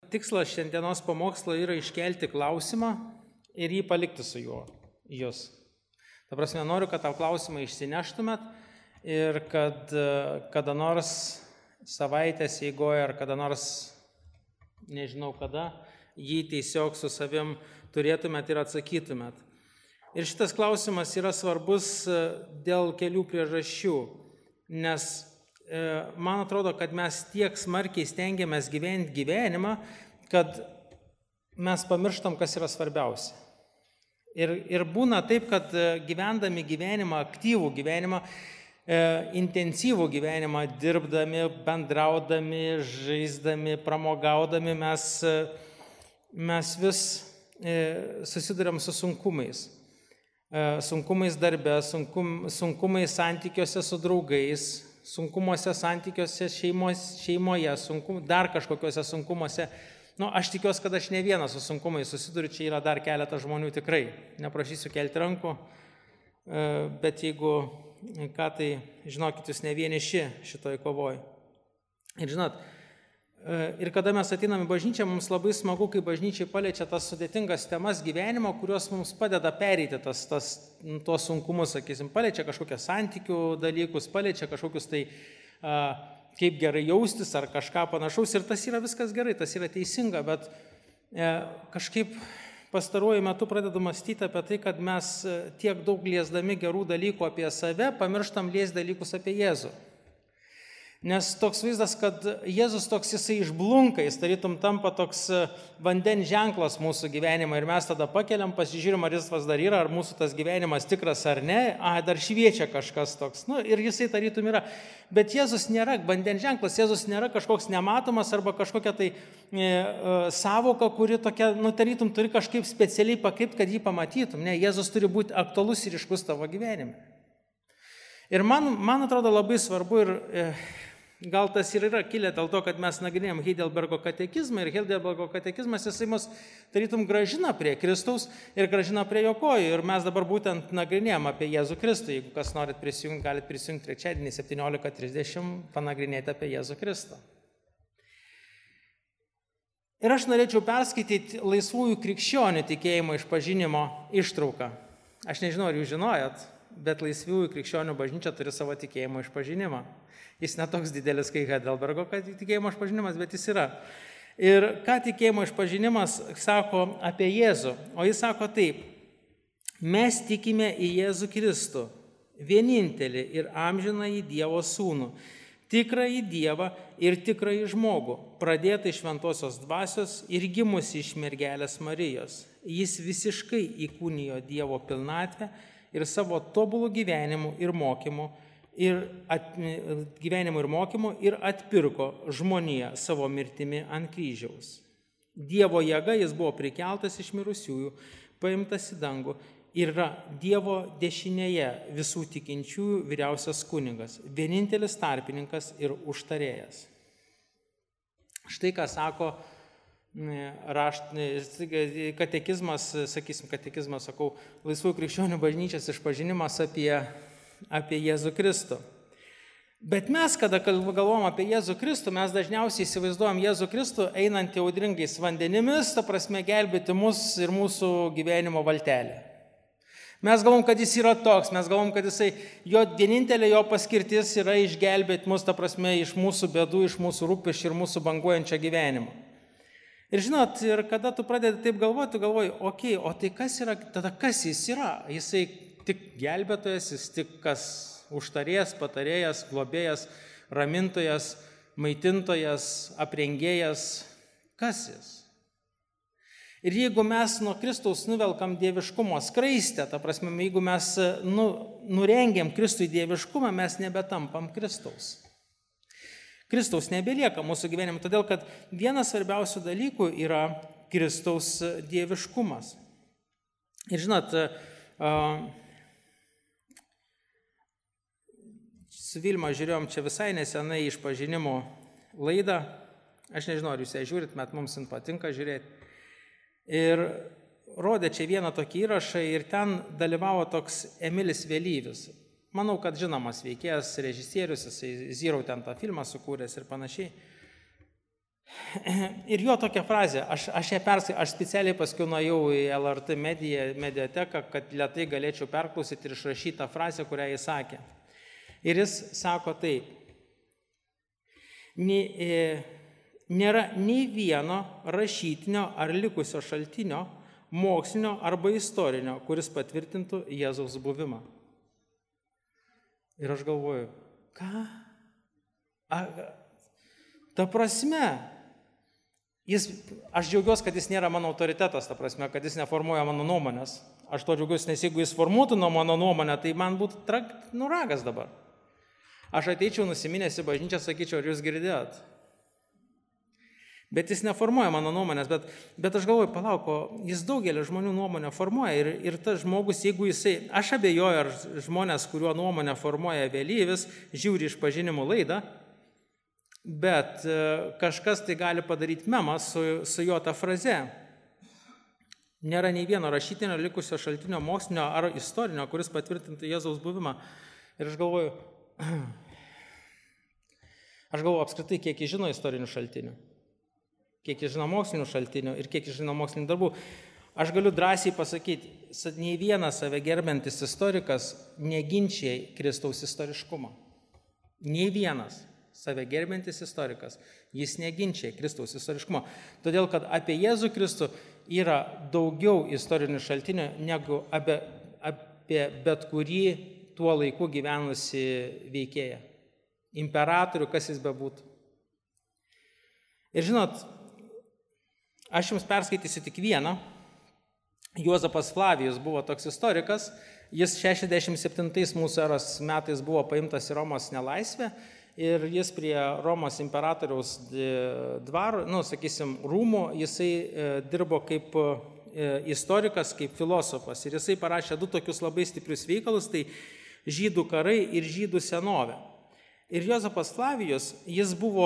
tikslas šiandienos pamokslo yra iškelti klausimą ir jį palikti su juo, jūs. Ta prasme, noriu, kad tą klausimą išsineštumėt ir kad kada nors savaitės eigoje ar kada nors, nežinau kada, jį tiesiog su savim turėtumėt ir atsakytumėt. Ir šitas klausimas yra svarbus dėl kelių priežasčių, nes man atrodo, kad mes tiek smarkiai stengiamės gyventi gyvenimą, kad mes pamirštam, kas yra svarbiausia. Ir būna taip, kad gyvendami gyvenimą, aktyvų gyvenimą, intensyvų gyvenimą, dirbdami, bendraudami, žaisdami, pramogaudami, mes vis susiduriam su sunkumais. Sunkumais darbe, sunkumais santykiuose su draugais, sunkumuose santykiuose šeimoje, dar kažkokiuose sunkumuose. Aš tikiuosi, kad aš ne vienas su sunkumais susiduriu, čia yra dar keletas žmonių tikrai. Neprašysiu kelti rankų, bet jeigu ką, tai žinokit, jūs ne vieniši šitoj kovoj. Ir žinot, ir kada mes ateiname į bažnyčią, mums labai smagu, kai bažnyčiai paliečia tas sudėtingas temas gyvenimo, kurios mums padeda pereiti tuos sunkumus, sakysim, paliečia kažkokius santykių dalykus, paliečia kažkokius tai kaip gerai jaustis ar kažką panašaus. Ir tas yra viskas gerai, tas yra teisinga, bet kažkaip pastaruoju metu pradedu mąstyti apie tai, kad mes tiek daug liesdami gerų dalykų apie save, pamirštam liesti dalykus apie Jėzų. Nes toks vaizdas, kad Jėzus toks jisai išblunka, jis tarytum tampa toks vandens ženklas mūsų gyvenimą ir mes tada pakeliam, pasižiūrim, ar jis dar yra, ar mūsų tas gyvenimas tikras ar ne, dar šviečia kažkas toks, ir jisai tarytum yra. Bet Jėzus nėra vandens ženklas, Jėzus nėra kažkoks nematomas arba kažkokia tai savoka, kuri tokia, tarytum turi kažkaip specialiai pakreipti, kad jį pamatytum. Ne, Jėzus turi būti aktualus ir ryškus tavo gyvenime. Ir man atrodo labai svarbu ir gal tas ir yra kilę dėl to, kad mes nagrinėjom Heidelbergo katekizmą ir Heidelbergo katekizmas jisai mus tarytum gražina prie Kristaus ir gražina prie jo kojų. Ir mes dabar būtent nagrinėjom apie Jėzų Kristų. Jeigu kas norit prisijungti, galite prisijungti trečiadienį 17:30 panagrinėti apie Jėzų Kristų. Ir aš norėčiau perskaityti laisvųjų krikščionių tikėjimo išpažinimo ištrauką. Aš nežinau, ar jūs žinojat, bet laisvųjų krikščionių bažnyčia turi savo tikėjimo išpažinimą. Jis netoks didelis, kai Heidelbergo tikėjimo išpažinimas, bet jis yra. Ir ką tikėjimo išpažinimas sako apie Jėzų? O jis sako taip: mes tikime į Jėzų Kristų, vienintelį ir amžinąjį Dievo sūnų, tikrąjį Dievą ir tikrąjį žmogų, pradėtą iš šventosios dvasios ir gimusi iš mergelės Marijos. Jis visiškai įkūnijo Dievo pilnatvę ir savo tobulų gyvenimų ir mokymų ir atpirko žmoniją savo mirtimi ant kryžiaus. Dievo jėga jis buvo prikeltas iš mirusiųjų, paimtas į dangų ir yra Dievo dešinėje visų tikinčiųjų vyriausias kunigas, vienintelis tarpininkas ir užtarėjas. Štai ką sako katekizmas, sakau, laisvųjų krikščionių bažnyčios išpažinimas apie Jėzų Kristų. Bet mes, kada galvom apie Jėzų Kristų, mes dažniausiai įsivaizduojam Jėzų Kristų einantį audringais vandenimis, ta prasme gelbėti mus ir mūsų gyvenimo valtelę. Mes galvom, kad jis yra toks, mes galvom, kad jo vienintelė jo paskirtis yra išgelbėti mus, ta prasme, iš mūsų bėdų, iš mūsų rūpesčių ir mūsų banguojančio gyvenimo. Ir žinot, ir kada tu pradedi taip galvoti, tu galvoji, okei, o tai kas yra, tada kas jis yra? Jisai tik gelbėtojas, jis tik kas užtarėjas, patarėjas, globėjas, ramintojas, maitintojas, aprengėjas, kas jis? Ir jeigu mes nuo Kristaus nuvelkam dieviškumo skraistę, ta prasme, jeigu mes nurengiam Kristui dieviškumą, mes nebetampam Kristaus. Kristaus nebelieka mūsų gyvenime, todėl kad vienas svarbiausių dalykų yra Kristaus dieviškumas. Ir žinot, su Vilma žiūrėjom čia visai nesenai išpažinimo laidą. Aš nežinau, ar jūs ją žiūrit, bet mums jin patinka žiūrėti. Ir rodė čia vieną tokį įrašą ir ten dalyvavo toks Emilis Vėlyvis. Manau, kad žinomas veikėjas, režisierius, jisai Zero ten tą filmą sukūręs ir panašiai. Ir jo tokia frazė, aš ją aš specialiai paskui nuėjau į LRT mediateką, kad lėtai galėčiau perklausyti ir išrašyti tą frazę, kurią jis sakė. Ir jis sako taip, nėra nei vieno rašytinio ar likusio šaltinio, mokslinio arba istorinio, kuris patvirtintų Jėzaus buvimą. Ir aš galvoju, ką? Ta prasme, aš džiaugiuosi, kad jis nėra mano autoritetas, ta prasme, kad jis neformuoja mano nuomonės. Aš to džiaugiuosi, nes jeigu jis formuotų mano nuomonę, tai man būtų ragas dabar. Aš ateičiau nusiminęs į bažnyčią, sakyčiau, ar jūs girdėjot? Bet jis neformuoja mano nuomonės, bet aš galvoju, palauk, jis daugelį žmonių nuomonę formuoja ir tas žmogus, jeigu jisai, aš abejoju, ar žmonės, kuriuo nuomonę formuoja vėlyvis, žiūri išpažinimų laidą, bet kažkas tai gali padaryti memą su jo ta fraze. Nėra nei vieno rašytinio, likusio šaltinio, mokslinio ar istorinio, kuris patvirtintų Jėzaus buvimą. Ir aš galvoju apskritai, kiek jis žino istorinių šaltinių, kiek jis žino mokslinių šaltinių ir kiek jis žino mokslinių darbų. Aš galiu drąsiai pasakyti, nei vienas save gerbiantis istorikas neginčia Kristaus istoriškumą. Nei vienas save gerbiantis istorikas, jis neginčia Kristaus istoriškumo. Todėl, kad apie Jėzų Kristų yra daugiau istorinių šaltinių negu apie bet kurį tuo laiku gyvenusi veikėją. Imperatorių, kas jis bebūtų. Ir žinot, aš jums perskaitysiu tik vieną. Juozapas Flavijus buvo toks istorikas. Jis 67 mūsų eros metais buvo paimtas į Romos nelaisvę. Ir jis prie Romos imperatoriaus dvaro, rūmų, jisai dirbo kaip istorikas, kaip filosofas. Ir jisai parašė 2 tokius labai stiprius veikalus, tai Žydų karai ir Žydų senovė. Ir Juozapas Flavijus, jis buvo,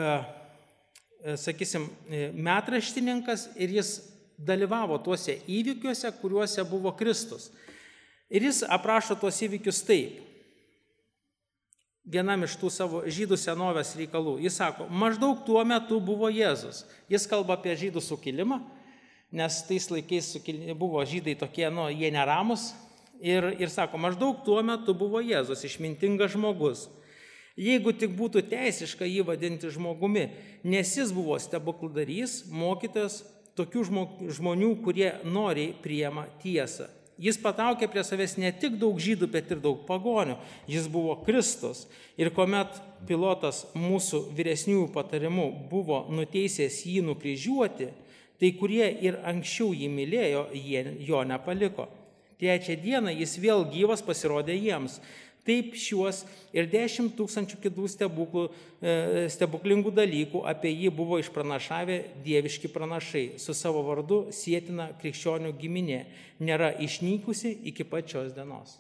metraštininkas ir jis dalyvavo tuose įvykiuose, kuriuose buvo Kristus. Ir jis aprašo tuos įvykius taip. Vienam iš tų savo Žydų senovės reikalų. Jis sako, maždaug tuo metu buvo Jėzus. Jis kalba apie Žydų sukilimą, nes tais laikais buvo Žydai tokie, jie neramus. Ir sako, maždaug tuo metu buvo Jėzus, išmintingas žmogus. Jeigu tik būtų teisiška jį vadinti žmogumi, nes jis buvo stebukladarys, mokytojas, tokių žmonių, kurie noriai priima tiesą. Jis patraukė prie savęs ne tik daug žydų, bet ir daug pagonių. Jis buvo Kristus. Ir kuomet Pilotas mūsų vyresniųjų patarimų buvo nuteisęs jį nukryžiuoti, tai kurie ir anksčiau jį mylėjo, jie jo nepaliko. 3 dieną jis vėl gyvas pasirodė jiems. Taip šiuos ir 10 000 kitų stebuklingų dalykų apie jį buvo išpranašavę dieviški pranašai. Su savo vardu sietina krikščionių giminė, nėra išnykusi iki pačios dienos.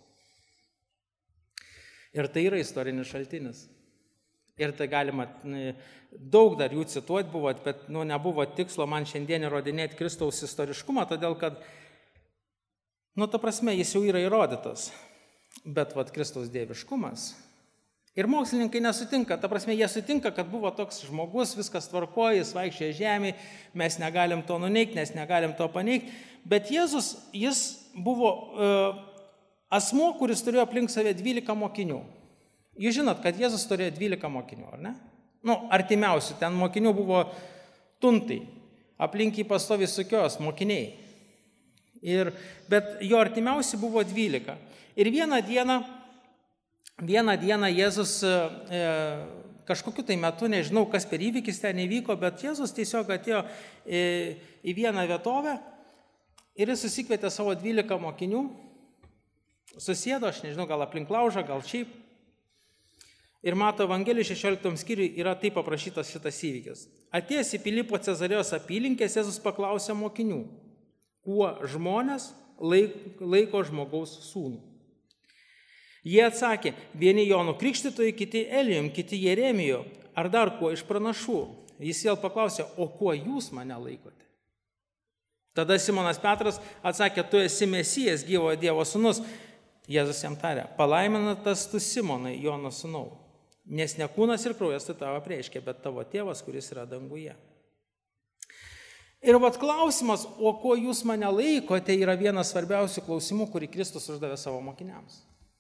Ir tai yra istorinis šaltinis. Ir tai galima daug dar jų cituoti buvo, bet nebuvo tikslo man šiandien įrodinėti Kristaus istoriškumą, todėl kad, ta prasme, jis jau yra įrodytas. Bet Kristaus dieviškumas. Ir mokslininkai nesutinka, ta prasme, jie sutinka, kad buvo toks žmogus, viskas tvarkoja, jis vaikščioja žemėje, mes negalim to nuneigti, nes negalim to paneigti. Bet Jėzus, jis buvo asmuo, kuris turėjo aplink save 12 mokinių. Jūs žinot, kad Jėzus turėjo 12 mokinių, ar ne? Artimiausių, ten mokinių buvo tuntai, aplink jį pastoviai sukios mokiniai. Bet jo artimiausi buvo 12. Ir vieną dieną Jėzus kažkokiu tai metu, nežinau, kas per įvykis ten įvyko, bet Jėzus tiesiog atėjo į vieną vietovę ir jis susikvietė savo 12 mokinių, susėdo, aš nežinau, gal aplink laužą, gal šiaip. Ir Mato Evangelijos 16 skyriui yra taip aprašytas šitas įvykis. Atėjęs į Pilypo Cezarėjos apylinkės, Jėzus paklausė mokinių, kuo žmonės laiko žmogaus sūnų. Jie atsakė, vieni Jonu Krikštytoju, kiti Elijum, kiti Jeremiju, ar dar kuo iš pranašų. Jis vėl paklausė, o kuo jūs mane laikote? Tada Simonas Petras atsakė, tu esi Mesijas, gyvojo Dievo sūnus. Jėzus jam tarė, palaimintas tu Simonai, Jono sūnau, nes ne kūnas ir kraujas tu tavo apreiškė, bet tavo tėvas, kuris yra danguje. Ir vat klausimas, o kuo jūs mane laikote, yra vienas svarbiausių klausimų, kurį Kristus uždavė savo mokiniams.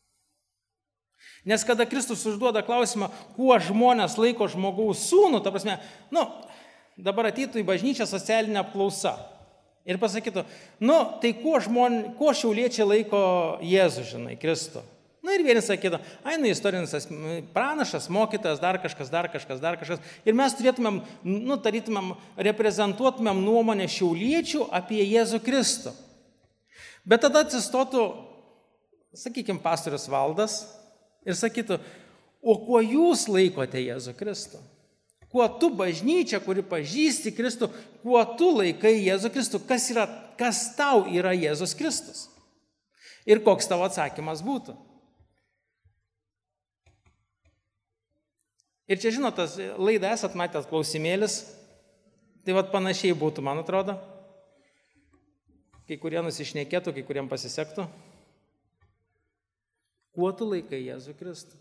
Nes kada Kristus užduoda klausimą, kuo žmonės laiko žmogaus sūnų, ta prasme, dabar ateitų į bažnyčią socialinę apklausą ir pasakytų, tai kuo šiauliečiai laiko Jėzų, žinai, Kristų. Ir vieni sakytų, istorinis pranašas, mokytojas, dar kažkas. Ir mes turėtumėm, tarytumėm, reprezentuotumėm nuomonę šiauliečių apie Jėzų Kristų. Bet tada atsistotų, sakykime, pastorius Valdas ir sakytų, o kuo jūs laikote Jėzų Kristų? Kuo tu bažnyčia, kuri pažįsti Kristų, kuo tu laikai Jėzų Kristų? Kas tau yra Jėzus Kristus? Ir koks tavo atsakymas būtų? Ir čia, žinot, tas laidą esat matęs klausimėlis, tai panašiai būtų, man atrodo. Kai kurie nusišnekėtų, kai kuriem pasisektų. Kuo tu laikai Jėzų Kristų?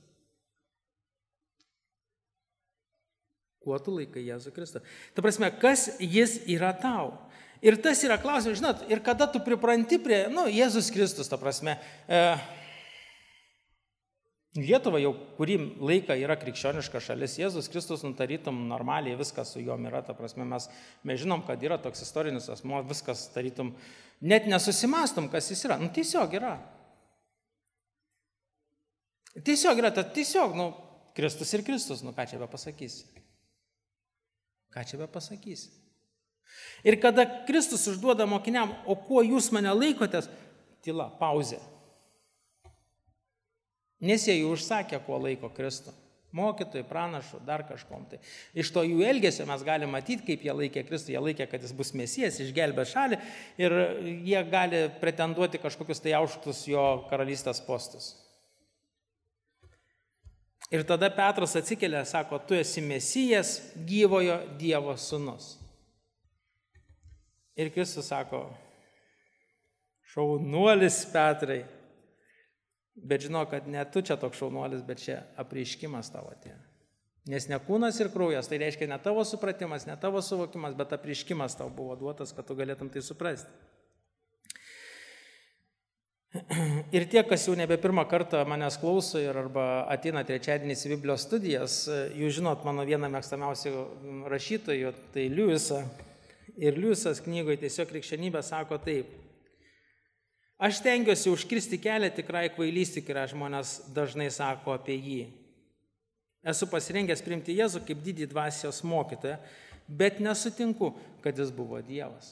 Kuo tu laikai Jėzų Kristų? Ta prasme, kas jis yra tau? Ir tas yra klausimas, žinot, ir kada tu pripranti prie, Jėzus Kristus, ta prasme, Lietuva jau kurį laiką yra krikščioniška šalis, Jėzus Kristus, tarytum normaliai viskas su juom yra, ta prasme, mes žinom, kad yra toks istorinis asmuo, viskas tarytum, net nesusimastom, kas jis yra, tiesiog yra. Tiesiog yra, Kristus ir Kristus, ką čia be pasakysi? Ką čia be pasakysi? Ir kada Kristus užduoda mokiniam, o kuo jūs mane laikotės, tyla, pauzė. Nes jie jų užsakė, kuo laiko Kristų. Mokytojai, pranašų, dar kažkom. Tai iš to jų elgesio mes galime matyti, kaip jie laikė Kristų. Jie laikė, kad jis bus Mesijas, išgelbė šalį ir jie gali pretenduoti kažkokius tai aukštus jo karalystės postus. Ir tada Petras atsikelia, sako, tu esi Mesijas, gyvojo Dievo sūnus. Ir Kristus sako, šaunuolis Petrai. Bet žinau, kad ne tu čia toks šaunuolis, bet čia apreiškimas tavo atėjo. Nes ne kūnas ir kraujas, tai reiškia ne tavo supratimas, ne tavo suvokimas, bet apreiškimas tau buvo duotas, kad tu galėtum tai suprasti. Ir tie, kas jau nebe pirmą kartą manęs klauso ir arba ateina trečiadienis į Biblijos studijas, jūs žinot mano vieną mėgstamiausių rašytojų, tai Liujisą. Ir Liujisas knygoje Tiesiog krikščionybė sako taip. Aš stengiuosi užkirsti kelią tikrai kvailystei, kurią žmonės dažnai sako apie jį. Esu pasirengęs priimti Jėzų kaip didį dvasios mokytoją, bet nesutinku, kad jis buvo Dievas.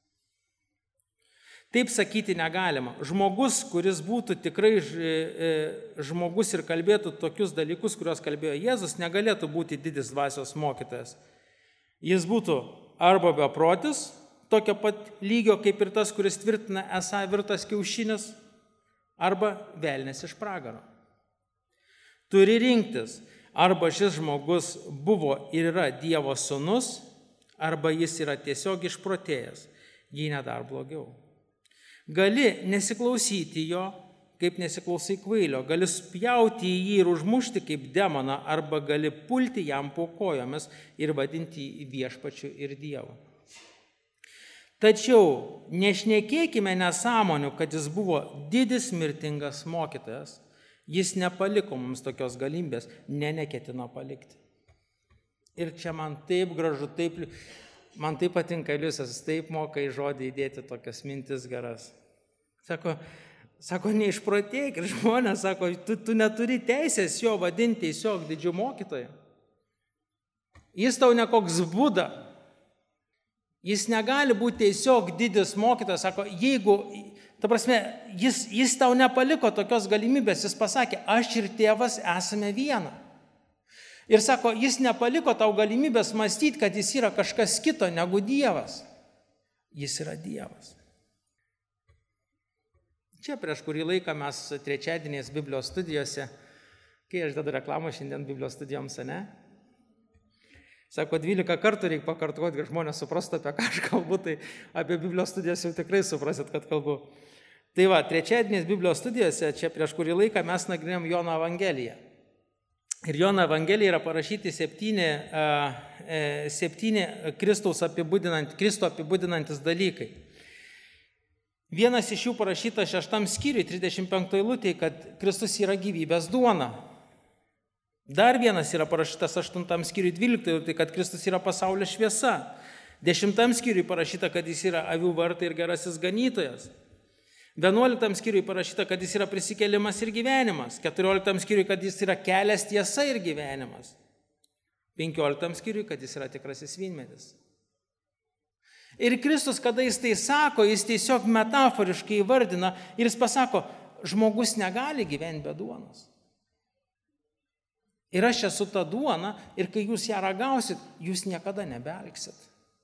Taip sakyti negalima. Žmogus, kuris būtų tikrai žmogus ir kalbėtų tokius dalykus, kuriuos kalbėjo Jėzus, negalėtų būti didis dvasios mokytojas. Jis būtų arba beprotis, tokio pat lygio kaip ir tas, kuris tvirtina esą virtas kiaušinis, arba velnias iš pragaro. Turi rinktis, arba šis žmogus buvo ir yra Dievo sūnus, arba jis yra tiesiog išprotėjęs, jei ne dar blogiau. Gali nesiklausyti jo, kaip nesiklausai kvailio, gali spjauti į jį ir užmušti kaip demoną, arba gali pulti jam po kojomis ir vadinti jį viešpačiu ir Dievu. Tačiau nešnekėkime nesąmonių, kad jis buvo didis mirtingas mokytojas. Jis nepaliko mums tokios galimybės, neketino palikti. Ir čia man taip gražu, man taip patinka Liujisas, taip moka į žodį įdėti tokias mintis geras. Sako, neišprotėk ir žmonės, sako, tu neturi teisės jo vadinti tiesiog didžiu mokytoju. Jis tau ne koks Buda. Jis negali būti tiesiog didis mokytojas, sako, jeigu, ta prasme, jis tau nepaliko tokios galimybės, jis pasakė, aš ir tėvas esame viena. Ir sako, jis nepaliko tau galimybės mąstyti, kad jis yra kažkas kito negu Dievas. Jis yra Dievas. Čia prieš kurį laiką mes trečiadieniais Biblijos studijose, kai aš dedu reklamą šiandien Biblijos studijoms, ne? Sako, 12 kartų reikia pakartoti, kad žmonės suprastų, apie ką aš kalbu, tai apie Biblijos studijas jau tikrai suprasit, kad kalbu. Tai va, trečiadieniais Biblijos studijose, čia prieš kurį laiką mes nagrinėjom Jono Evangeliją. Ir Jono Evangelijoje yra parašyti 7 Kristų apibūdinantis dalykai. Vienas iš jų parašyta 6 skyriui, 35 eilutėje, kad Kristus yra gyvybės duona. Dar vienas yra parašytas 8 skyriui, 12 eilutėje, kad Kristus yra pasaulio šviesa. 10 skyriui parašyta, kad jis yra avių vartai ir gerasis ganytojas. 11 skyriui parašyta, kad jis yra prisikėlimas ir gyvenimas. 14 skyriui, kad jis yra kelias, tiesa ir gyvenimas. 15 skyriui, kad jis yra tikrasis vynmedis. Ir Kristus, kada jis tai sako, jis tiesiog metaforiškai įvardina ir jis pasako, žmogus negali gyventi be duonos. Ir aš esu ta duona ir kai jūs ją ragausit, jūs niekada nebealksit.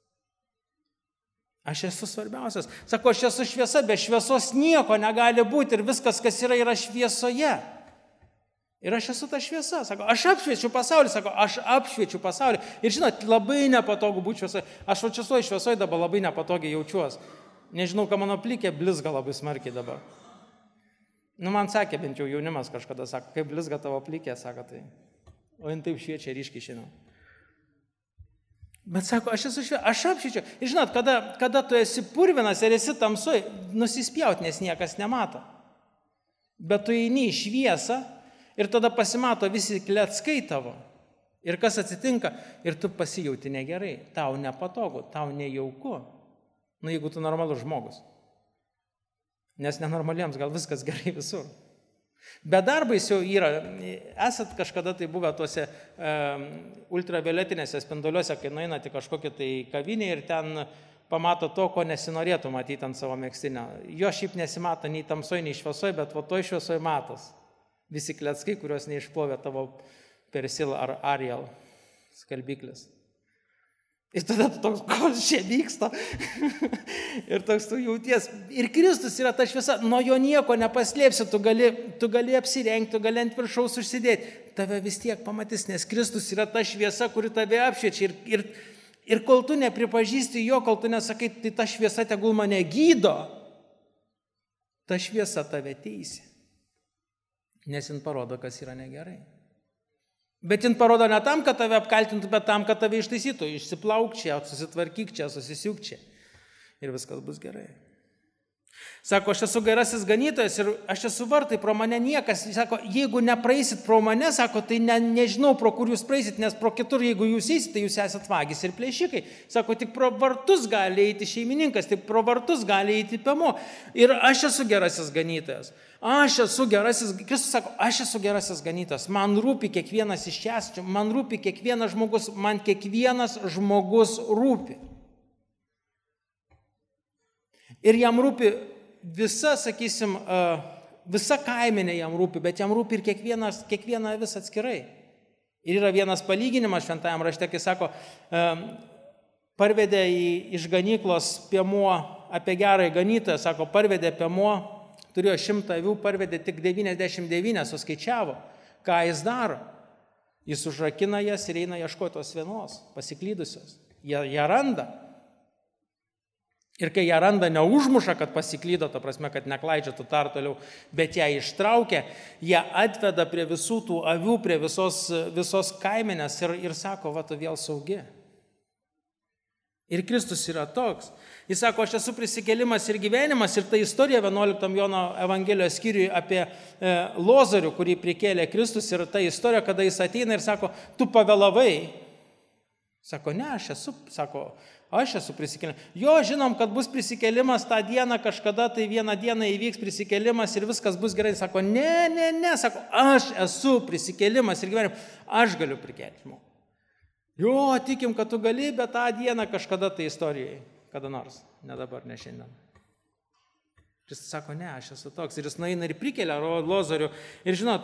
Aš esu svarbiausias. Sako, aš esu šviesa, be šviesos nieko negali būti ir viskas, kas yra šviesoje. Ir aš esu ta šviesa. Sako, aš apšviečiu pasaulį. Sako, aš apšviečiu pasaulį. Ir žinot, labai nepatogu būti šviesoje. Aš čia esu šviesoje dabar labai nepatogiai jaučiuosi. Nežinau, ką mano plikė blizga labai smarkiai dabar. Man sakė, bent jau jaunimas kažkada sako, kaip blizga tavo plikė, sako tai. O jin taip šviečia ryškiai šiandien. Bet sako, aš apšviečiu. Ir žinot, kada tu esi purvinas ir esi tamsoj, nusispjaut, nes niekas nemato. Bet tu eini į šviesą ir tada pasimato visi kleckai tavo. Ir kas atsitinka? Ir tu pasijauti negerai. Tau nepatogu, tau nejauku. Jeigu tu normalus žmogus. Nes nenormaliems gal viskas gerai visur. Bet dar baisiau yra, esat kažkada tai buvę tuose ultravioletinėse spinduliuose, kai nueinate kažkokią tai kavinę ir ten pamato to, ko nesinorėtų matyti ant savo megztinio. Jo šiaip nesimato nei tamsoj, nei šviesoj, bet toj šviesoj matos. Visi kleckai, kuriuos neišplovė tavo Persil ar Ariel skalbiklis. Ir tada tu toks, ko čia vyksta? Ir toks tu jauties. Ir Kristus yra ta šviesa, nuo jo nieko nepaslėpsi, tu gali apsirengti, tu gali ant viršaus užsidėti. Tave vis tiek pamatys, nes Kristus yra ta šviesa, kuri tave apšviečia. Ir kol tu nepripažįsti jo, kol tu nesakai, tai ta šviesa tegul mane gydo, ta šviesa tave teisi. Nes jin parodo, kas yra negerai. Bet jin parodo ne tam, kad tave apkaltintų, bet tam, kad tave ištaisytų. Išsiplauk čia, susitvarkyk čia, susisiuk čia. Ir viskas bus gerai. Sako, aš esu gerasis ganytojas ir aš esu vartai, pro mane niekas. Sako, jeigu nepraeisit pro mane, sako, tai nežinau, pro kur jūs praeisit, nes pro kitur, jeigu jūs eisit, tai jūs esat vagis ir plėšikai. Sako, tik pro vartus gali eiti šeimininkas, tik pro vartus gali eiti pėmo. Ir aš esu gerasis ganytojas. Kristus sako, aš esu gerasis ganytojas. Man rūpi kiekvienas iš čia, man rūpi kiekvienas žmogus, man kiekvienas žmogus rūpi. Ir jam rūpi visa, sakysim, visa kaimenė jam rūpi, bet jam rūpi ir kiekviena vis atskirai. Ir yra vienas palyginimas šventajam rašte, kai sako, parvedė iš ganyklos piemuo apie gerąjį ganytoją, sako, parvedė piemuo, turėjo 100 avių, parvedė tik 99, suskaičiavo, ką jis daro. Jis užrakina jas ir eina ieškoti tos vienos, pasiklydusios. Ją randa. Ir kai ją randa, neužmuša, kad pasiklydo, ta prasme, kad neklaidžiatų tar toliau, bet ją ištraukia, ją atveda prie visų tų avių, prie visos kaimenės ir sako, va, tu vėl saugi. Ir Kristus yra toks. Jis sako, aš esu prisikėlimas ir gyvenimas. Ir ta istorija 11 Jono Evangelijos skyriuje apie Lozorių, kurį prikėlė Kristus. Ir ta istorija, kada jis ateina ir sako, tu pavėlavai. Sako, ne, aš esu prisikėlimas. Jo, žinom, kad bus prisikėlimas tą dieną, kažkada tai vieną dieną įvyks prisikėlimas ir viskas bus gerai. Sako, ne, sako, aš esu prisikėlimas ir gyvenimas. Aš galiu prikelti žmogų. Jo, tikim, kad tu gali, bet tą dieną kažkada tai istorijai, kada nors, ne dabar, ne šiandien. Jis sako, ne, aš esu toks. Ir jis nueina ir prikelia Lozorių. Ir žinot,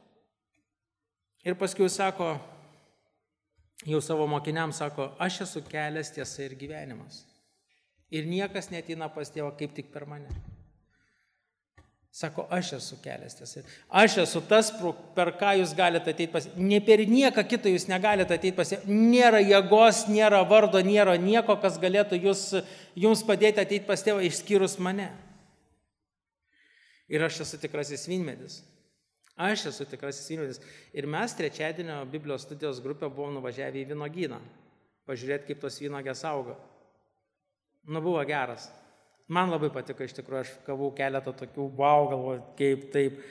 ir paskui sako, jau savo mokiniams sako, aš esu kelias, tiesa ir gyvenimas. Ir niekas neateina pas Tėvą kaip tik per mane. Sako, aš esu kelias, tiesa. Aš esu tas, per ką jūs galite ateiti pas. Ne per nieką kitą jūs negalite ateiti pas. Nėra jėgos, nėra vardo, nėra nieko, kas galėtų jums padėti ateiti pas Tėvą, išskyrus mane. Ir aš esu tikrasis vynmedis. Aš esu tikrasis vynmedis. Ir mes trečiadienio Biblijos studijos grupę buvom nuvažiavę į vynogyną. Pažiūrėti, kaip tos vynogės auga. Buvo geras. Man labai patiko, iš tikrųjų, aš gavau keletą tokių, galvoju, kaip taip.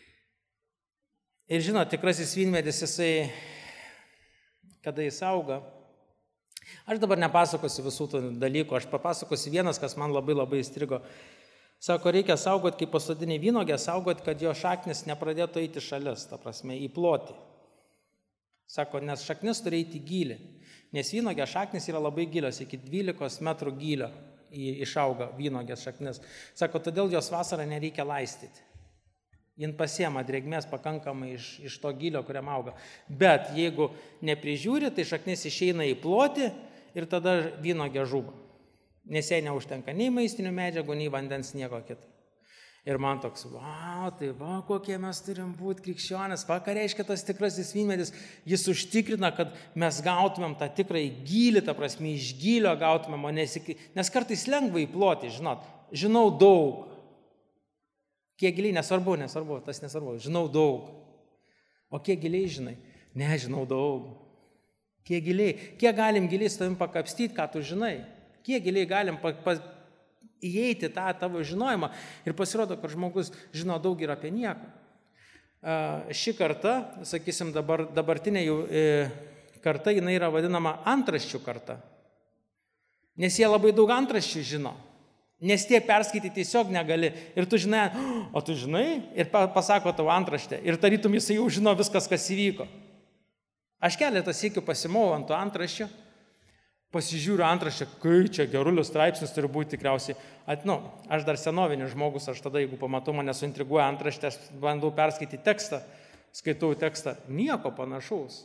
Ir žinot, tikrasis vynmedis, jisai, kada jis auga, aš dabar nepasakosiu visų tų dalykų, aš papasakosiu vienas, kas man labai įstrigo. Sako, reikia saugot, kaip pasodinį vynogę, saugot, kad jo šaknis nepradėtų eiti šalis, ta prasme, į plotį. Sako, nes šaknis turi eiti gylį, nes vynogė šaknis yra labai gilios, iki 12 metrų gylio išauga vynogės šaknis. Sako, todėl jos vasarą nereikia laistyti. Jin pasiema drėgmės pakankamai iš to gylio, kuriam auga. Bet jeigu neprižiūri, tai šaknis išeina į plotį ir tada vynogė žūba. Nes jai neužtenka nei maistinių medžiagų, nei vandens, nieko kito. Ir man toks, tai kokie mes turim būti krikščionės, ką reiškia tas tikrasis vynmedis, jis užtikrina, kad mes gautumėm tą tikrąjį gylį, ta prasme, iš gylio gautumėm, nes kartais lengva įploti, žinau daug. Kiek giliai, nesvarbu, tas nesvarbu, žinau daug. O kiek giliai žinai? Nežinau daug. Kiek giliai, kiek galim giliai su tavim pakapstyti, ką tu žinai? Kiek giliai galim įeiti tą tavo žinojimą ir pasirodo, kad žmogus žino daug ir apie nieką. Ši karta, sakysim, dabartinė karta, jinai yra vadinama antraščių karta. Nes jie labai daug antraščių žino. Nes tie perskaityti tiesiog negali. Ir tu žinai, o tu žinai, ir pasako tavo antraštę. Ir tarytum jisai jau žino viskas, kas įvyko. Aš keletą sykių pasimau ant to antraščio. Pasižiūriu antraštę, kai čia gerulius straipsnis turi būti tikriausiai. Aš dar senovinis žmogus, aš tada, jeigu pamatau, mane suintriguoja antraštę, aš bandau perskaityti tekstą, skaitau tekstą, nieko panašaus.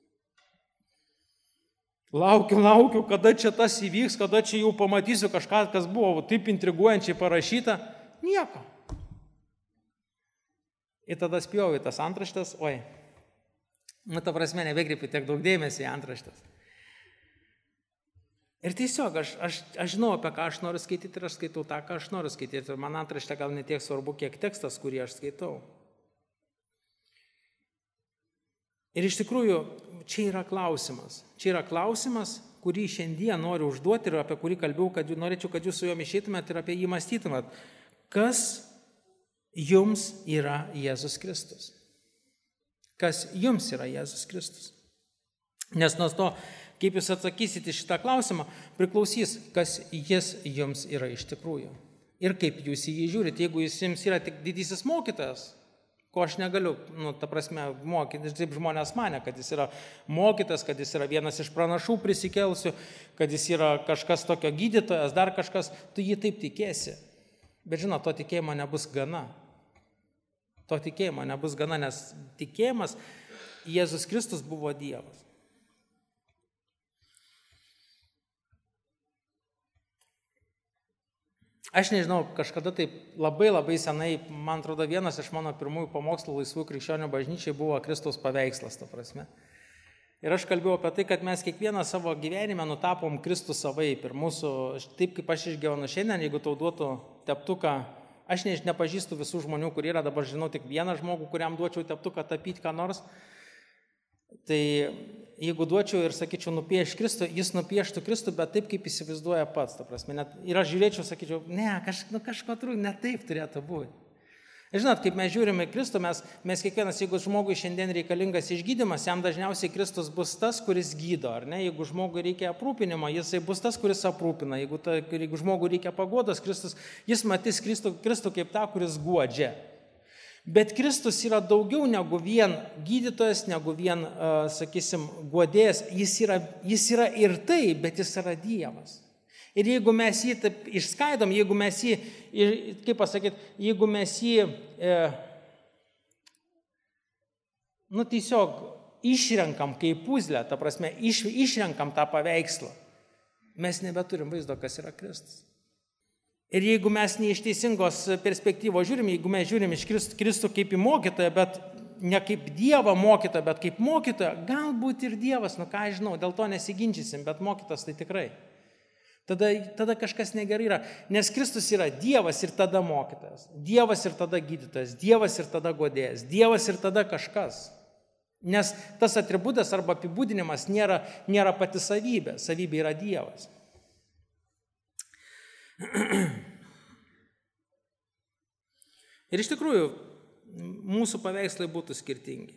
Laukiu, kada čia tas įvyks, kada čia jau pamatysiu kažką, kas buvo taip intriguojančiai parašyta, nieko. Ir tada spjauju tas antraštės, ta prasme, nebekreipiu tiek daug dėmesio į antraštės. Ir tiesiog aš žinau, apie ką aš noriu skaityti ir aš skaitau tą, ką aš noriu skaityti. Ir man antraštė gal ne tiek svarbu, kiek tekstas, kurį aš skaitau. Ir iš tikrųjų, čia yra klausimas. Čia yra klausimas, kurį šiandien noriu užduoti ir apie kurį kalbėjau, kad norėčiau, kad jūs su juo išeitumėt ir apie jį mąstytumėt. Kas jums yra Jėzus Kristus? Kas jums yra Jėzus Kristus? Nes nuo to, kaip jūs atsakysite šitą klausimą, priklausys, kas jis jums yra iš tikrųjų. Ir kaip jūs į jį žiūrite. Jeigu jums yra tik didysis mokytojas, ko aš negaliu, ta prasme, mokyti, taip žmonės mane, kad jis yra mokytas, kad jis yra vienas iš pranašų prisikelsių, kad jis yra kažkas tokio gydytojas, dar kažkas, tu jį taip tikėsi. Bet žinot, to tikėjimo nebus gana. To tikėjimo nebus gana, nes tikėjimas Jėzus Kristus buvo Dievas. Aš nežinau, kažkada taip labai senai, man atrodo, vienas iš mano pirmųjų pamokslų laisvų krikščionių bažnyčiai buvo Kristaus paveikslas, ta prasme. Ir aš kalbėjau apie tai, kad mes kiekvieną savo gyvenime nutapom Kristų savaip. Ir mūsų, taip kaip aš išgyvenu šiandien, jeigu tau duotų teptuką, aš nepažįstu visų žmonių, kurie yra, dabar žinau tik vieną žmogų, kuriam duočiau teptuką tapyti ką nors. Tai jeigu duočiau ir sakyčiau, nupieš Kristų, jis nupieštų Kristų, bet taip, kaip įsivaizduoja pats, ta prasme. Ir aš žiūrėčiau, sakyčiau, kažko trūk, ne taip turėtų būti. Ir žinot, kaip mes žiūrime Kristų, mes kiekvienas, jeigu žmogui šiandien reikalingas išgydymas, jam dažniausiai Kristus bus tas, kuris gydo, ar ne? Jeigu žmogui reikia aprūpinimo, jisai bus tas, kuris aprūpina. Jeigu žmogui reikia paguodos, Kristus, jis matys Kristų kaip tą, kuris guodžia. Bet Kristus yra daugiau negu vien gydytojas, negu vien, sakysim, guodėjas. Jis yra ir tai, bet jis yra Dievas. Ir jeigu mes jį taip išskaidom, jeigu mes jį, kaip pasakyti, jeigu mes jį, tiesiog išrenkam kaip puzlę, ta prasme, išrenkam tą paveikslą, mes nebeturim vaizdo, kas yra Kristus. Ir jeigu mes ne iš teisingos perspektyvos žiūrim, jeigu mes žiūrim iš Kristų kaip į mokytoją, bet ne kaip Dievą mokytoją, bet kaip mokytoją, galbūt ir Dievas, ką aš žinau, dėl to nesiginčysim, bet mokytas tai tikrai. Tada kažkas negerai yra, nes Kristus yra Dievas ir tada mokytojas, Dievas ir tada gydytojas, Dievas ir tada guodėjas, Dievas ir tada kažkas. Nes tas atributas arba apibūdinimas nėra pati savybė, savybė yra Dievas. Ir iš tikrųjų, mūsų paveikslai būtų skirtingi.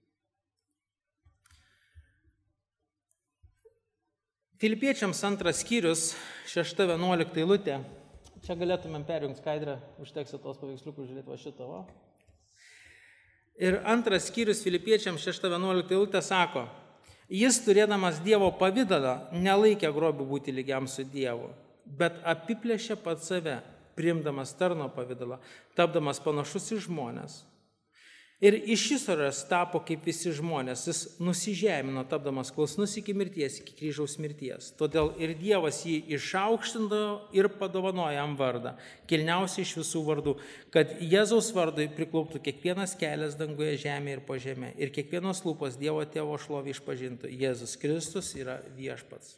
Filipiečiams 2 skyrius, 6-11 eilutė. Čia galėtumėm perjungti skaidrę, užteksi tos paveiksliukus žiūrėti va šitą. Va. Ir 2 skyrius Filipiečiams 6-11 eilutė sako, jis turėdamas Dievo pavidalą nelaikė grobiu būti lygiam su Dievu, bet apiplėšė pats save, priimdamas tarno pavidalą, tapdamas panašus į žmones. Ir iš išorės tapo kaip visi žmonės, jis nusižemino, tapdamas klusnus iki mirties, iki kryžiaus mirties. Todėl ir Dievas jį išaukštino ir padovanojo jam vardą, kilniausiai iš visų vardų, kad Jėzaus vardui priklauptų kiekvienas kelias danguje, žemėje ir po žemė, ir kiekvienos lūpos Dievo Tėvo šlovę išpažintų. Jėzus Kristus yra viešpats.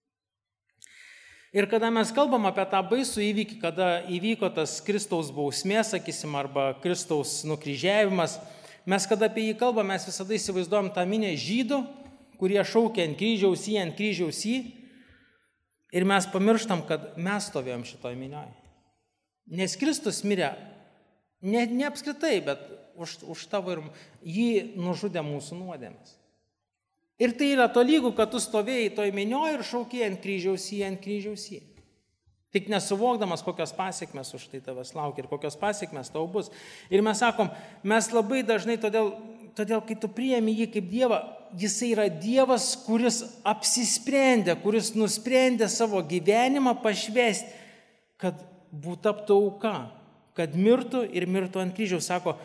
Ir kada mes kalbam apie tą baisų įvykį, kada įvyko tas Kristaus bausmė, sakysim, arba Kristaus nukryžiavimas, mes kada apie jį kalbam, mes visada įsivaizduojam tą minę žydų, kurie šaukia ant kryžiaus jį, ir mes pamirštam, kad mes stovėjom šitoj minioje. Nes Kristus mirė, ne apskritai, bet už tavo ir jį nužudė mūsų nuodėmes. Ir tai yra tolygu, kad tu stovėjai toj minioje ir šaukiai ant kryžiaus jį. Tik nesuvokdamas, kokios pasiekmes už tai tavęs laukia ir kokios pasiekmes tau bus. Ir mes sakom, mes labai dažnai, todėl kai tu priėmi jį kaip Dievą, jisai yra Dievas, kuris apsisprendė, kuris nusprendė savo gyvenimą pašvęsti, kad būtų taptų auka, kad mirtų ir mirtų ant kryžiaus. Sako,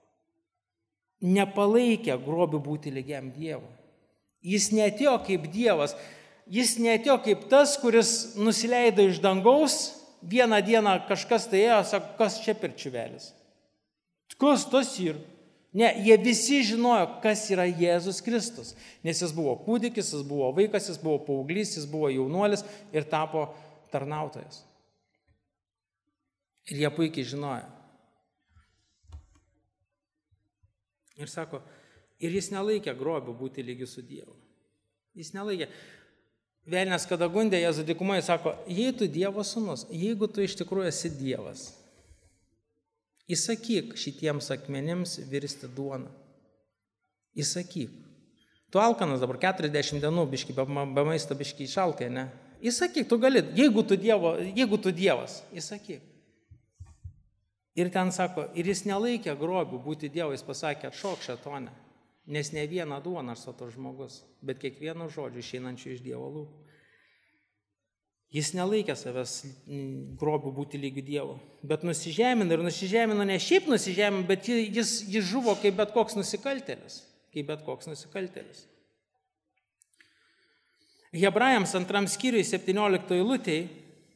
nepalaikė grobiu būti lygiam Dievui. Jis neatėjo kaip Dievas, jis neatėjo kaip tas, kuris nusileido iš dangaus, vieną dieną kažkas tai ėjo, sako, kas čia per čiuvelis? Kas tas ir? Ne, jie visi žinojo, kas yra Jėzus Kristus, nes jis buvo kūdikis, jis buvo vaikas, jis buvo paauglys, jis buvo jaunuolis ir tapo tarnautojas. Ir jie puikiai žinojo. Ir sako, ir jis nelaikė grobiu būti lygiu su Dievu. Jis nelaikė. Velnias, kada gundė Jėzų dykumoje, sako, jei tu Dievo sūnus, jeigu tu iš tikrųjų esi Dievas, įsakyk šitiems akmenims virsti duoną. Įsakyk. Tu alkanas dabar 40 dienų biški, be maisto biški išalkai, ne? Įsakyk, tu gali, jeigu tu Dievas, įsakyk. Ir ten sako, ir jis nelaikė grobiu būti Dievu, jis pasakė, atšok šėtone. Nes ne vieną duoną arsoto žmogus, bet kiekvieno žodžio išeinančių iš Dievo lūpų. Jis nelaikė savęs grobiu būti lygiu Dievu, bet nusižemino, ne šiaip nusižemino, bet jis žuvo kaip bet koks nusikaltėlis. Hebrajams 2 skyriui 17 eilutėj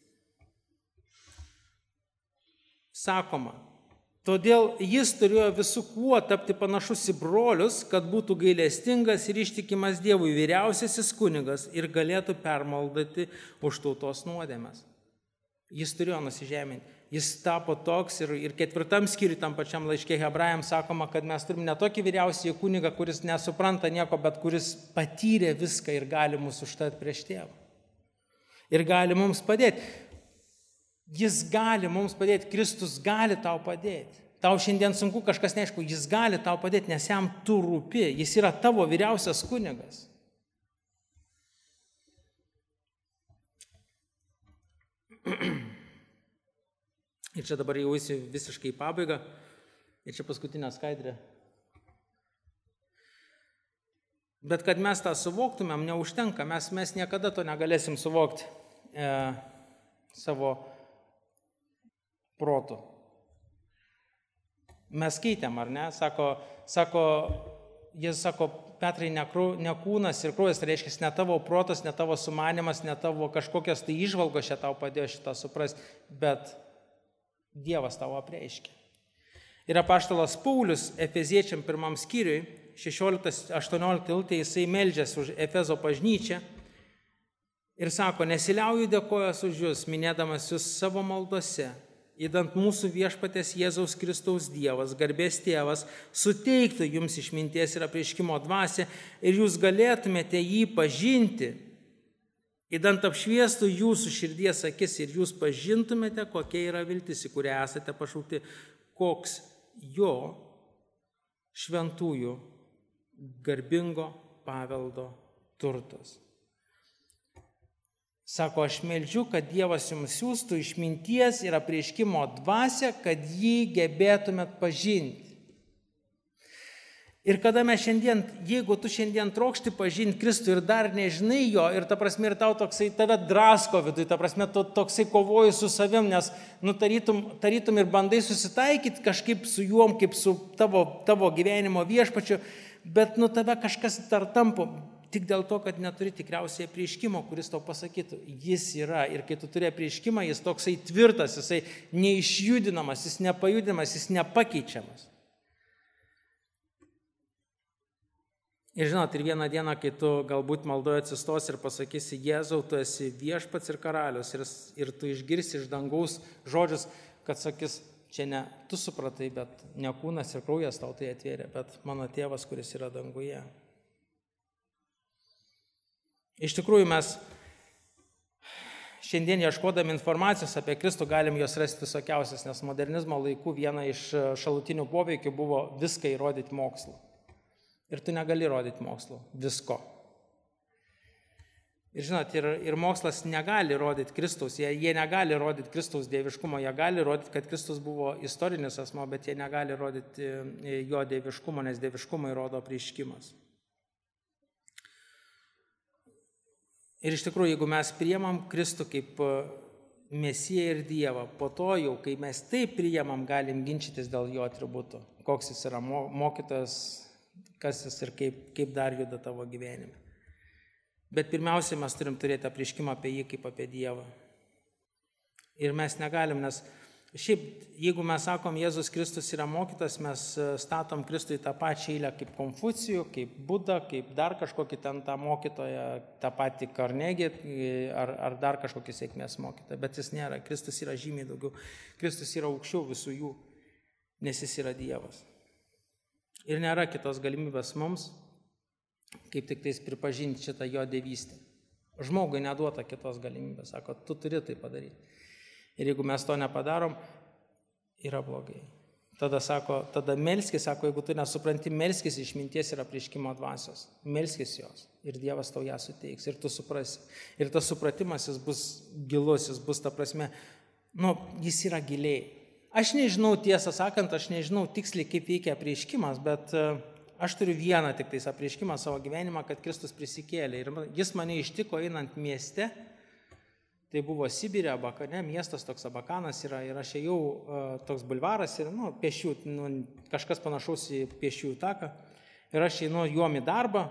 sakoma, todėl jis turėjo visų kuo tapti panašus į brolius, kad būtų gailestingas ir ištikimas Dievui vyriausiasis kunigas ir galėtų permaldyti už tautos nuodėmes. Jis turėjo nusižeminti. Jis tapo toks ir 4 skyriui tam pačiam laiške Hebrajams sakoma, kad mes turim ne tokį vyriausiąjį kunigą, kuris nesupranta nieko, bet kuris patyrė viską ir gali mus užtat prieš Tėvą. Ir gali mums padėti. Jis gali mums padėti, Kristus gali tau padėti. Tau šiandien sunku, kažkas neaišku, jis gali tau padėti, nes jam tu rūpi, jis yra tavo vyriausias kunigas. Ir čia dabar jau eisiu visiškai į pabaigą, ir čia paskutinė skaidrė. Bet kad mes tą suvoktumėm, neužtenka, mes niekada to negalėsim suvokti savo protu. Mes skaitėm, ar ne? Jis sako, Petrai, ne kūnas ir kraujas, tai reiškia, ne tavo protas, ne tavo sumanimas, ne tavo kažkokios tai įžvalgos čia tau padėjo šitą suprasti, bet Dievas tau apreiškė. Ir apaštalas Paulius Efeziečiam 1 skyriui, 16-18 eilutė, jisai meldžiasi už Efezo bažnyčią Ir sako, nesiliauju dėkojas už jūs, minėdamas jūs savo maldose, įdant mūsų viešpatės Jėzaus Kristaus Dievas, garbės tėvas, suteiktų jums išminties ir apreiškimo dvasią ir jūs galėtumėte jį pažinti, įdant apšviestų jūsų širdies akis ir jūs pažintumėte, kokia yra viltis, į kurią esate pašaukti, koks jo šventųjų garbingo paveldo turtas. Sako, aš meldžiu, kad Dievas jums siūstų išminties ir apreiškimo dvasią, kad jį gebėtumėt pažinti. Ir kada mes šiandien, jeigu tu šiandien trokšti pažinti Kristų ir dar nežinai jo, ir ta prasme ir tau toksai tave drasko viduje, ta prasme tu toksai kovoji su savim, nes tarytum ir bandai susitaikyti kažkaip su juom, kaip su tavo gyvenimo viešpačiu, bet tave kažkas dar tampo. Tik dėl to, kad neturi tikriausiai apreiškimo, kuris tau pasakytų, jis yra. Ir kai tu turi apreiškimą, jis toksai tvirtas, jisai neišjudinamas, jis nepajudinamas, jis nepakeičiamas. Ir žinot, ir vieną dieną, kai tu galbūt maldoje atsistos ir pasakysi, Jėzau, tu esi viešpats ir karalius, ir tu išgirsi iš dangaus žodžius, kad sakys, čia ne tu supratai, bet ne kūnas ir kraujas tau tai atvėrė, bet mano tėvas, kuris yra danguje. Iš tikrųjų, mes šiandien ieškodami informacijos apie Kristų galim jos rasti visokiausias, nes modernizmo laikų viena iš šalutinių poveikių buvo viską įrodyti mokslu. Ir tu negali įrodyti mokslu visko. Ir žinot, ir mokslas negali rodyti Kristaus, jie negali rodyti Kristaus dieviškumo, jie gali rodyti, kad Kristus buvo istorinis asmo, bet jie negali rodyti jo dieviškumo, nes dieviškumą įrodo apreiškimas. Ir iš tikrųjų, jeigu mes priimam Kristų kaip Mesiją ir Dievą, po to jau, kai mes taip priimam, galim ginčytis dėl jo atributų, koks jis yra mokytojas, kas jis ir kaip dar juda tavo gyvenime. Bet pirmiausia, mes turim turėti apreiškimą apie jį kaip apie Dievą. Ir mes negalim, nes šiaip, jeigu mes sakom, Jėzus Kristus yra mokytas, mes statom Kristų į tą pačią eilę kaip Konfucijų, kaip Budą, kaip dar kažkokį ten tą mokytoją, tą patį Karnegį ar dar kažkokį sėkmės mokytoją. Bet jis nėra. Kristus yra žymiai daugiau. Kristus yra aukščiau visų jų, nes jis yra Dievas. Ir nėra kitos galimybės mums, kaip tik tais pripažinti šitą jo dievystę. Žmogui neduota kitos galimybės. Sako, tu turi tai padaryti. Ir jeigu mes to nepadarom, yra blogai. Tada melskis, jeigu tu nesupranti, melskis išminties ir apreiškimo dvasios. Melskis jos ir Dievas tau ją suteiks ir tu suprasi. Ir tas supratimas jis bus gilus, jis bus ta prasme, jis yra giliai. Aš nežinau, tiesą sakant, aš nežinau tiksliai, kaip veikia apreiškimas, bet aš turiu vieną tik tais apreiškimą savo gyvenimą, kad Kristus prisikėlė. Ir jis mane ištiko einant mieste. Tai buvo Sibirė, Abakane, miestas toks Abakanas yra ir aš ėjau, toks bulvaras ir, kažkas panašaus į pėsčiųjų taką. Ir aš einu juom į darbą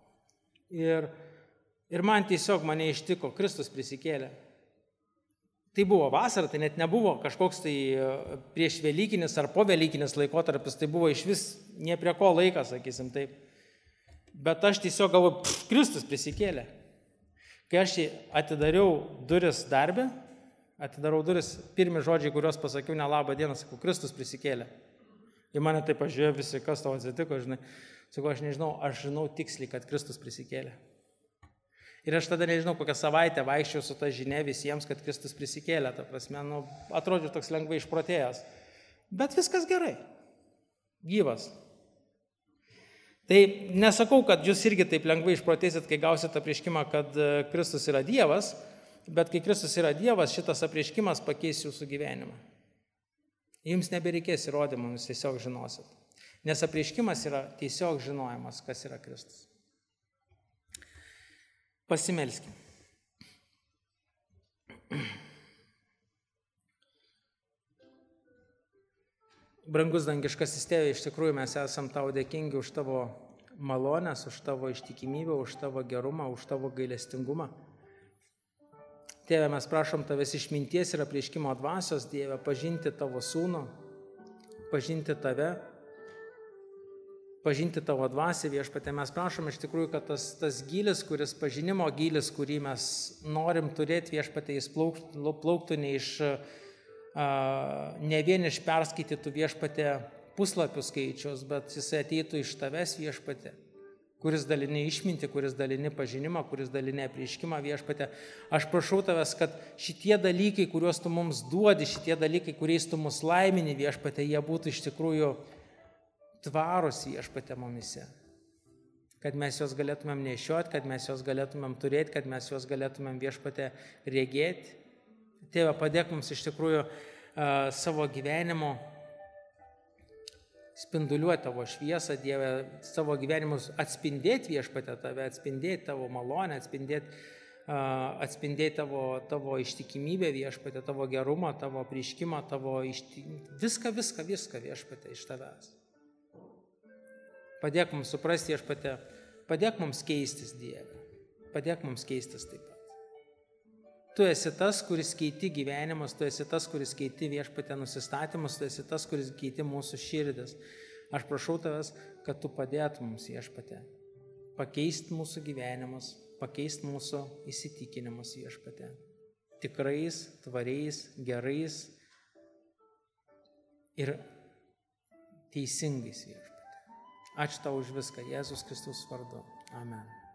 ir man tiesiog mane ištiko, Kristus prisikėlė. Tai buvo vasara, tai net nebuvo kažkoks tai prieš Velykinis ar po Velykinis laikotarpis, tai buvo iš vis nie prie ko laikas, sakysim taip. Bet aš tiesiog galvoju, Kristus prisikėlė. Kai aš atidariau duris darbę, pirmi žodžiai, kuriuos pasakiau, ne labą dieną, sakau, Kristus prisikėlė. Ir mane taip pažiūrėjo visi, kas tau atsitiko, žinai. Sakau, aš nežinau, aš žinau tiksliai, kad Kristus prisikėlė. Ir aš tada nežinau, kokią savaitę vaikščiau su ta žinia visiems, kad Kristus prisikėlė. Ta prasme, atrodžiu toks lengvai išprotėjęs. Bet viskas gerai. Gyvas. Tai nesakau, kad jūs irgi taip lengvai išprotėsit, kai gausit apreiškimą, kad Kristus yra Dievas, bet kai Kristus yra Dievas, šitas apreiškimas pakeis jūsų gyvenimą. Jums nebereikės įrodymų, jūs tiesiog žinosit. Nes apreiškimas yra tiesiog žinojimas, kas yra Kristus. Pasimelskim. Brangus dangiškasis Tėve, iš tikrųjų mes esam tau dėkingi už tavo malonės, už tavo ištikimybę, už tavo gerumą, už tavo gailestingumą. Tėve, mes prašom tavęs išminties ir apreiškimo dvasios, Dieve, pažinti tavo sūnų, pažinti tave, pažinti tavo dvasią, viešpatie. Mes prašom iš tikrųjų, kad tas gylis, pažinimo gylis, kurį mes norim turėti, viešpatie, jis plauktų ne vien iš perskaitytų, viešpatie, puslapių skaičiaus, bet jis ateitų iš tavęs, viešpatie, kuris dalini išmintį, kuris dalini pažinimą, kuris dalini apreiškimą, viešpatie. Aš prašau tavęs, kad šitie dalykai, kuriuos tu mums duodi, šitie dalykai, kuriais tu mus laimini, viešpatie, jie būtų iš tikrųjų tvarūs, viešpatie, mumise. Kad mes juos galėtumėm nešioti, kad mes juos galėtumėm turėti, kad mes juos galėtumėm, viešpatie, regėti. Tėve, padėk mums iš tikrųjų savo gyvenimo spinduliuoti tavo šviesą, Dieve, savo gyvenimus atspindėti, viešpatie, tave, atspindėti tavo malonę, atspindėti tavo ištikimybę, viešpatie, tavo gerumą, tavo apreiškimą, viską, viešpatie, iš tavęs. Padėk mums suprasti, viešpatie, padėk mums keistis, Dieve, padėk mums keistis taip pat. Tu esi tas, kuris keiti gyvenimus, tu esi tas, kuris keiti, viešpatie, nusistatymus, tu esi tas, kuris keiti mūsų širdis. Aš prašau tavęs, kad tu padėtum mums, viešpatie, pakeisti mūsų gyvenimus, pakeisti mūsų įsitikinimus, viešpatie, tikrais, tvariais, gerais ir teisingais, viešpatie. Ačiū tau už viską, Jėzus Kristus vardu. Amen.